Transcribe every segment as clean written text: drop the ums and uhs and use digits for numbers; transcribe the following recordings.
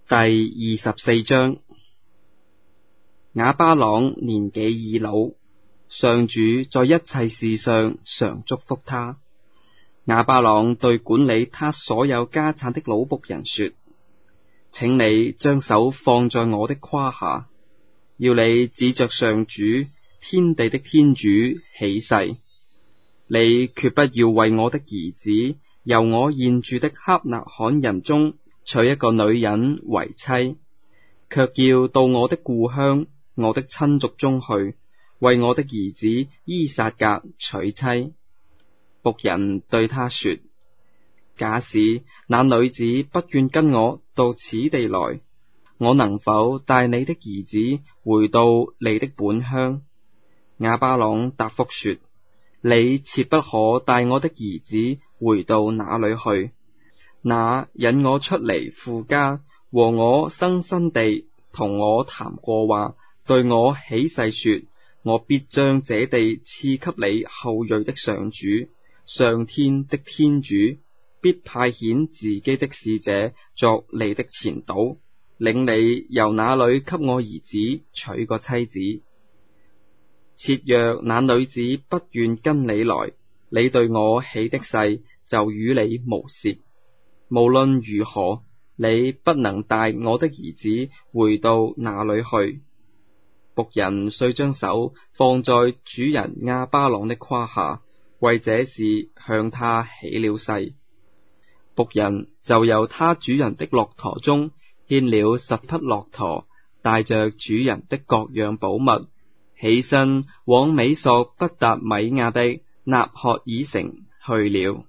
第24章。亞巴郎年紀已老，上主在一切事上常祝福他。亞巴郎對管理他所有家產的老僕人說：請你將手放在我的胯下，要你指着上主天地的天主起誓，你決不要為我的兒子由我現住的克納罕人中娶一個女人為妻，卻要到我的故鄉我的親族中去，為我的兒子伊撒格娶妻。僕人對他說：假使那女子不願跟我到此地來，我能否帶你的兒子回到你的本鄉？亞巴郎答覆說：你切不可帶我的兒子回到那裏去。那引我出離父家和我生身地同我談過話，對我起誓說：我必將這地賜給你後裔的上主，上天的天主必派遣自己的使者作你的前導，領你由那裏給我兒子娶個妻子。切若那女子不願跟你來，你對我起的誓就與你無涉。無論如何，你不能帶我的兒子回到那裏去。僕人遂將手放在主人亞巴郎的胯下，為這事向他起了誓。僕人就由他主人的駱駝中牽了10匹駱駝，帶着主人的各樣寶物，起身往美索不達米亞的納曷爾城去了。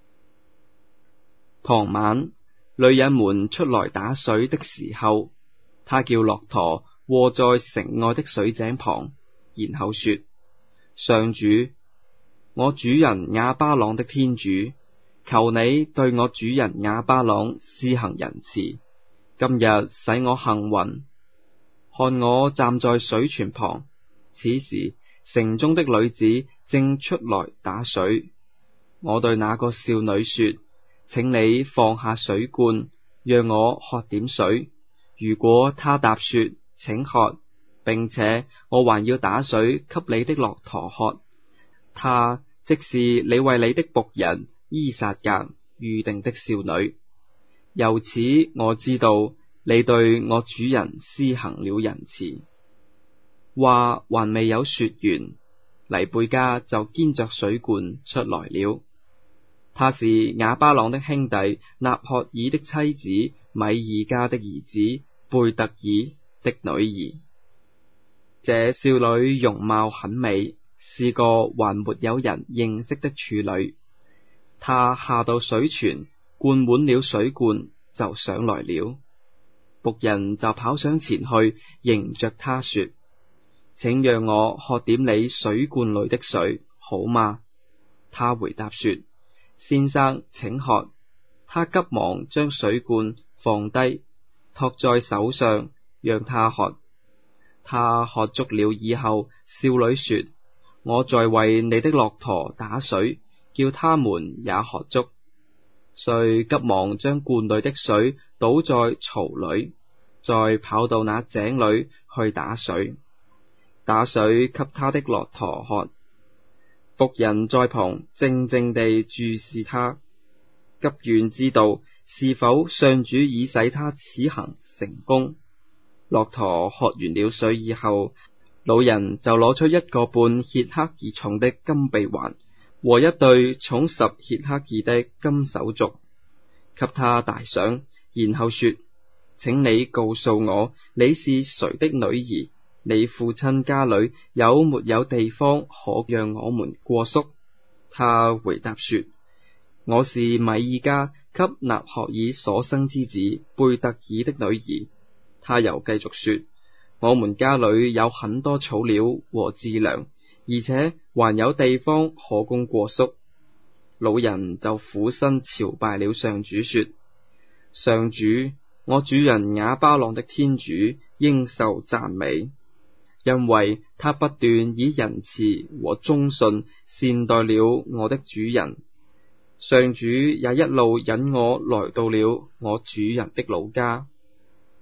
傍晚，女人們出來打水的時候，他叫駱駝臥在城外的水井旁，然後說：上主，我主人亞巴郎的天主，求你對我主人亞巴郎施行仁慈，今日使我幸運。看我站在水泉旁，此時城中的女子正出來打水。我對那個少女說：請你放下水罐，讓我喝點水。如果她答說請喝，並且我還要打水給你的駱駝喝，她即是你為你的僕人伊撒格預定的少女。由此我知道你對我主人施行了仁慈。話還未有說完，黎貝加就肩着水罐出來了。她是亞巴郎的兄弟納曷爾的妻子米爾加的兒子貝特耳的女兒。這少女容貌很美，是個還沒有人認識的處女。她下到水泉，灌滿了水罐，就上來了。僕人就跑上前去，迎着她說：請讓我喝點你水罐裏的水，好嗎？她回答說：先生，請喝。他急忙將水罐放低，托在手上，讓他喝。他喝足了以後，少女說：我在為你的駱駝打水，叫他們也喝足。遂急忙將罐裏的水倒在槽裏，再跑到那井裏去打水給他的駱駝喝。僕人在旁靜靜地注視他，急願知道是否上主已使他此行成功。駱駝喝完了水以後，老人就攞出1個半歇克爾重的金臂環和一對重10歇克爾的金手鐲，給他戴上，然後說：請你告訴我，你是誰的女兒？你父親家裏有沒有地方可讓我們過宿？他回答說：我是米爾加給納曷爾所生之子貝特耳的女兒。他又繼續說：我們家裏有很多草料和飼糧，而且還有地方可供過宿。老人就俯身朝拜了上主，說：上主，我主人亞巴郎的天主應受讚美，因為他不斷以仁慈和忠信善待了我的主人。上主也一路引我來到了我主人的老家。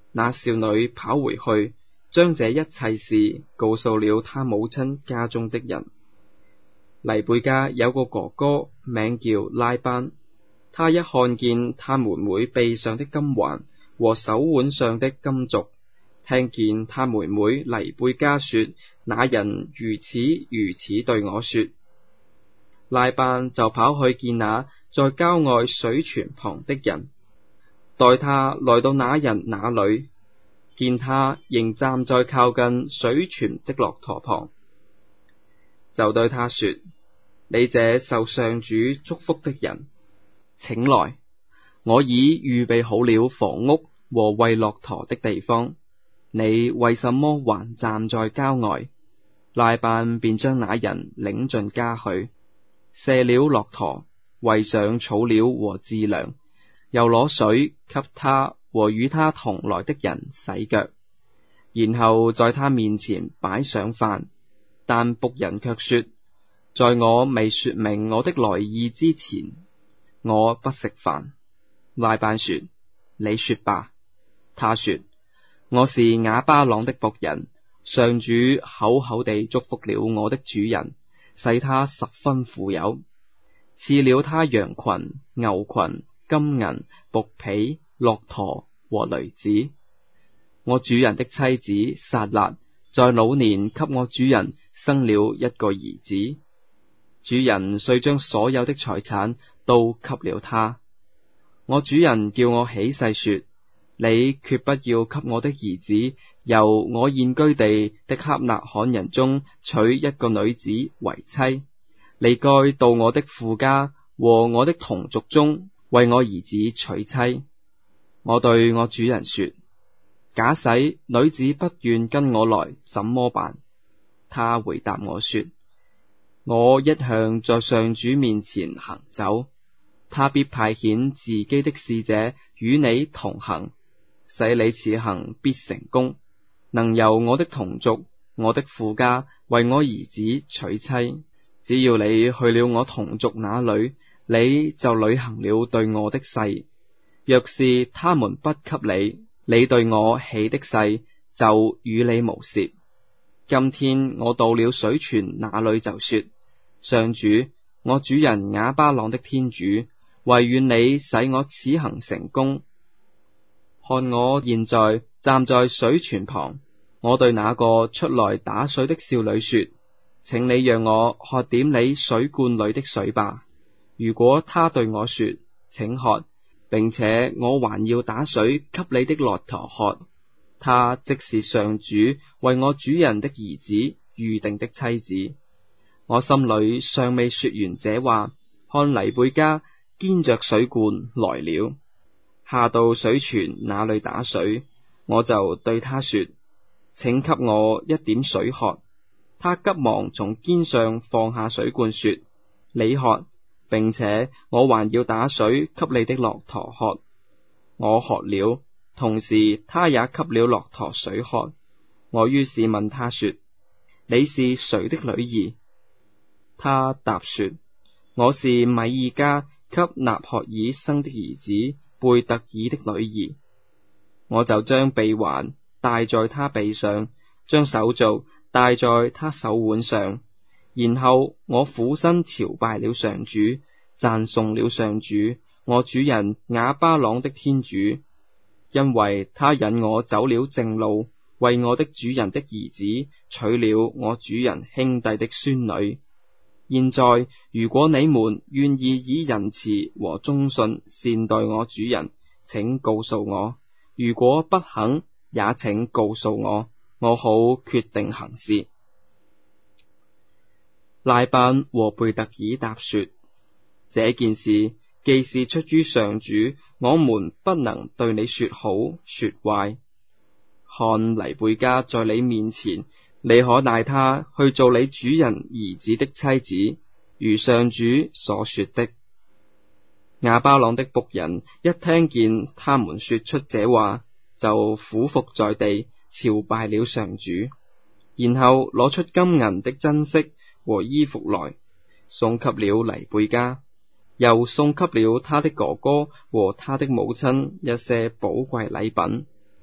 那少女跑回去，將這一切事告訴了她母親家中的人。黎貝加有個哥哥，名叫拉班。他一看見他妹妹臂上的金環和手腕上的金鐲，聽見他妹妹黎貝加說那人如此如此對我說，拉班就跑去見那在郊外水泉旁的人，待他來到那人那裏，見他仍站在靠近水泉的駱駝旁，就對他說，你這受上主祝福的人，請來，我已預備好了房屋和餵駱駝的地方，你為什麼還站在郊外？拉班便將那人領進家去，卸了駱駝，餵上草料和飼糧，又攞水給他和與他同來的人洗腳，然後在他面前擺上飯。但僕人卻說，在我未說明我的來意之前，我不食飯。拉班說，你說吧。他說，我是亞巴朗的僕人，上主厚厚地祝福了我的主人，使他十分富有，賜了他羊群、牛群、金銀、僕婢、駱駝和驢子。我主人的妻子撒辣在老年給我主人生了一個兒子，主人遂將所有的財產都給了他。我主人叫我起誓說，你決不要給我的兒子由我現居地的克納罕人中娶一個女子為妻，你該到我的父家和我的同族中為我兒子娶妻。我對我主人說，假使女子不願跟我來，怎麼辦？他回答我說，我一向在上主面前行走，他必派遣自己的使者與你同行，使你此行必成功，能由我的同族、我的父家為我兒子娶妻。只要你去了我同族那裏，你就履行了對我的誓。若是他們不給你，你對我起的誓就與你無涉。今天我到了水泉那裏，就說，上主，我主人亞巴朗的天主，惟願你使我此行成功。看我現在站在水泉旁，我對那個出來打水的少女說，請你讓我喝點你水罐裏的水吧。如果她對我說，請喝，並且我還要打水給你的駱駝喝，她即是上主為我主人的兒子預定的妻子。我心裏尚未說完這話，看黎貝加肩着水罐來了，下到水泉那裏打水，我就對他說，請給我一點水喝。他急忙從肩上放下水罐說，你喝，並且我還要打水給你的駱駝喝。我喝了，同時他也給了駱駝水喝。我於是問他說，你是誰的女兒？他答說，我是米爾加給納赫爾生的兒子貝特爾的女兒。我就將臂環戴在他臂上，將手鐲戴在他手腕上，然後我俯身朝拜了上主，讚頌了上主，我主人亞巴朗的天主，因為他引我走了正路，為我的主人的兒子娶了我主人兄弟的孫女。現在如果你們願意以仁慈和忠信善待我主人，請告訴我；如果不肯，也請告訴我，我好決定行事。拉班和貝特爾答說，這件事既是出於上主，我們不能對你說好說壞。看黎貝加在你面前，你可帶他去做你主人兒子的妻子，如上主所說的。亞巴朗的僕人一聽見他們說出這話，就俯伏在地朝拜了上主，然後攞出金銀的珍飾和衣服來，送給了黎貝加，又送給了他的哥哥和他的母親一些寶貴禮品。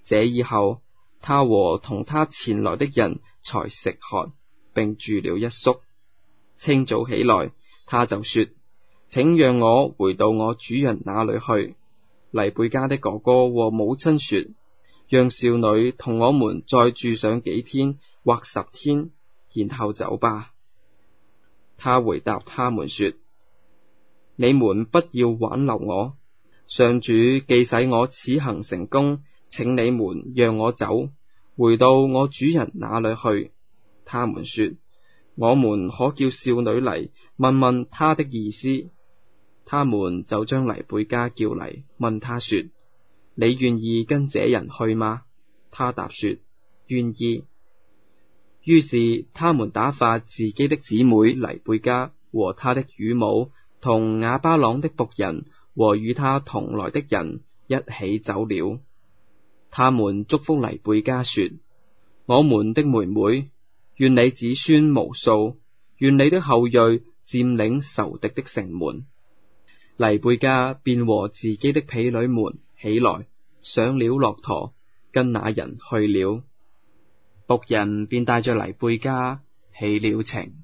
這以後，他和同他前來的人才食喝，並住了一宿。清早起來，他就說：請讓我回到我主人那裏去。黎貝加的哥哥和母親說：讓少女同我們再住上幾天或10天，然後走吧。他回答他們說：你們不要挽留我，上主既使我此行成功，請你們讓我走，回到我主人那裏去。他們說：我們可叫少女嚟問問她的意思。他們就將黎貝加叫嚟，問他說：你願意跟這人去嗎？他答說：願意。於是他們打發自己的姊妹黎貝加和他的乳母同亞巴朗的僕人和與他同來的人一起走了。他們祝福黎貝加說：我們的妹妹，願你子孫無數，願你的後裔佔領仇敵的城門。黎貝加便和自己的婢女們起來，上了駱駝，跟那人去了。僕人便帶着黎貝加起了程。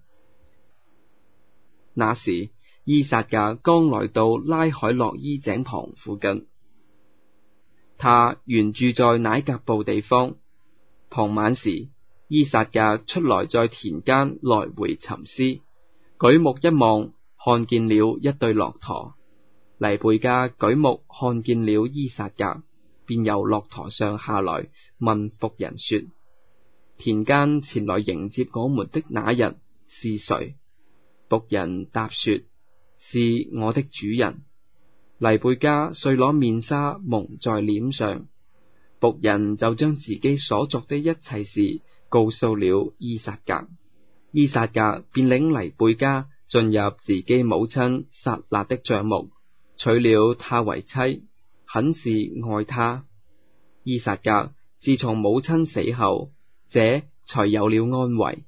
那時，依撒格剛來到拉海洛伊井旁附近，他原住在乃革布地方。傍晚時，依撒格出來在田間來回沉思，舉目一望，看見了一對駱駝。黎貝加舉目看見了依撒格，便由駱駝上下來，問僕人說：田間前來迎接我們的那人是誰？僕人答說：是我的主人。黎貝加遂攞面紗蒙在臉上，僕人就將自己所作的一切事告訴了依撒格。依撒格便領黎貝加進入自己母親撒辣的帳幕，娶了她為妻，很是愛她。依撒格自從母親死後，這才有了安慰。